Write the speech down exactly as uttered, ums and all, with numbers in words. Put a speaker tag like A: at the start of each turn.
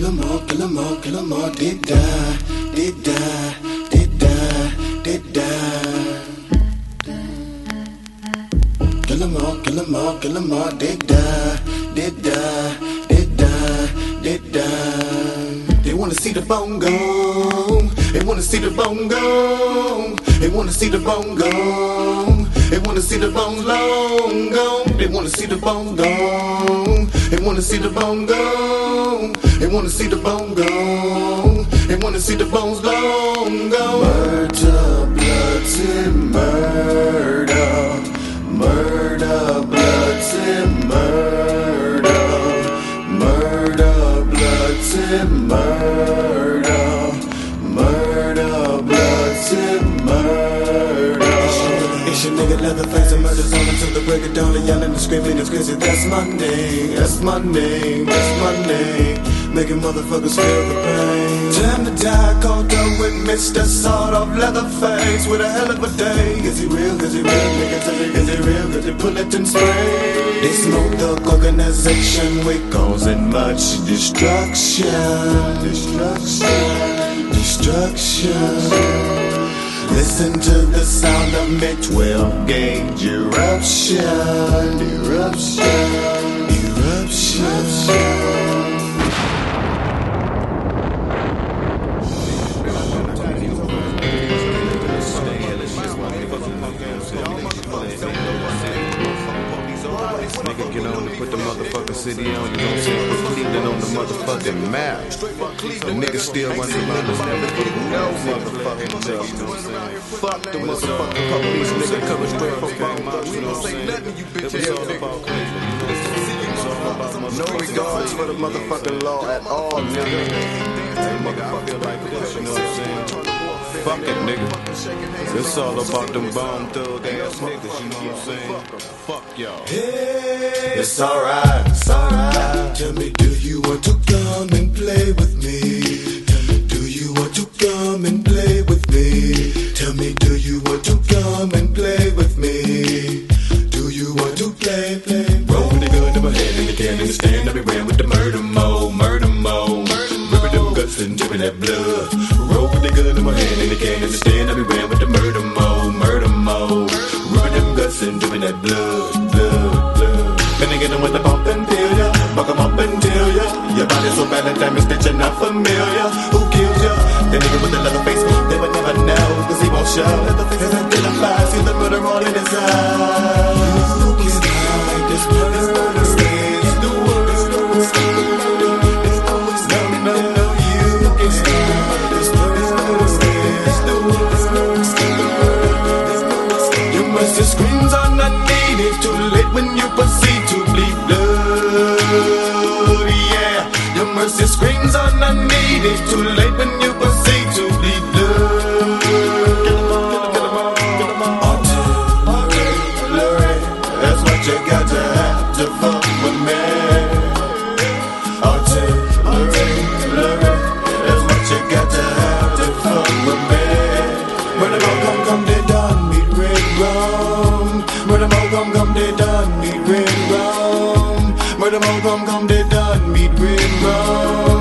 A: 'em all, kill 'em all, kill 'em all, did die, did die, did die, did die. Kill 'em all, kill 'em all, kill 'em all, did die, did die, did die, did die. They wanna see the bone go. They wanna see the bone go. They wanna see the bone go. They wanna see the bones long gone. They wanna see the bone go. They wanna see the bone go. They wanna see the bone go. They wanna see the bones long gone. Murder, bloody murder. Murder, bloody murder. Murder, bloody murder. Murder, bloody murder. It's your nigga Leatherface and murder's on until the break of dawn. They're yelling and screaming, it's crazy. That's my name, that's my name, that's my name. Making motherfuckers feel the pain. Time to die, caught up with Mister Sort of Leatherface with a hell of a day. Is he real? Is he real? Nigga, tell me, is he real? Cause they pull it and spray. This smoke thug organization, we causing much destruction. Destruction. Destruction. Listen to the sound of me twelve gauge eruption. Eruption. Eruption.
B: Nigga get on and put the motherfucking city on, you gon' see put Cleveland on the motherfucking map. The niggas still running around us, never get no motherfucking justice. Fuck the motherfucking police, nigga coming straight from Baltimore, you know what I'm saying? It was all about Cleveland, you know what I'm saying? No regards for the motherfucking law at all, nigga. Hey nigga, I feel like this, you know what I'm saying? Fuck it, nigga. It's all about them bomb thug ass niggas, you know what I'm saying? Fuck y'all.
A: Hey, it's alright, it's alright. Tell me, do you want to come and play with me? Tell me, do you want to come and play with me? Tell me, do you want to come and play with me? Do you want to play, play? Roll with the gun to my head and you can't understand. I be ran with the murder mode, murder mode. Ripping them guts and dripping that blood. Roll with the gun in my hand and you can't understand. I be ran with the murder mode, murder mode. Ripping them guts and dripping that blood, blood, blood. Finna get them with the bump and peel ya, fuck them up and deal ya. Your body's so bad that damage that you're not familiar. Who kills ya? The nigga with the leather face, they would never know, cause he won't show. Cause until I fly, see the murder all in his eyes. Who can hide this murder? It's the worst. It's always no, no, no, you can hide this murder. It's the worst. Your mercy screams on the need, it's too late when you proceed to bleed blood, yeah. Your mercy screams on the need, it's too late when you proceed to bleed blood. Kill 'em all, kill 'em all, kill 'em all. Artillery, that's what you got to have to fuck with me. Artillery, that's what you got to have to fuck with me. When the ball come, come, they done meet red rum. When the ball come, come, they done meet red rum. When the ball come, come, they done meet red rum.